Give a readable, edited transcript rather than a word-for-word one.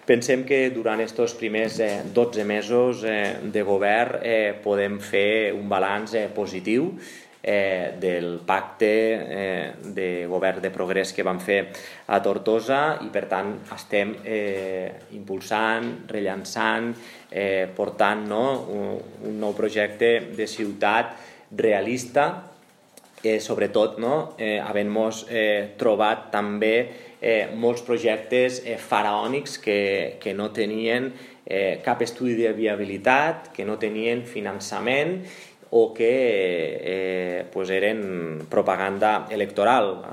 Pensem que durant aquests primers 12 mesos de govern podem fer un balanç positiu del pacte de govern de progrés que vam fer a Tortosa i per tant estem impulsant, rellançant, portant un nou projecte de ciutat realista, sobretot havent-nos trobat també molts projectes faraònics que no tenien cap estudi de viabilitat, que no tenien finançament o que eren propaganda electoral.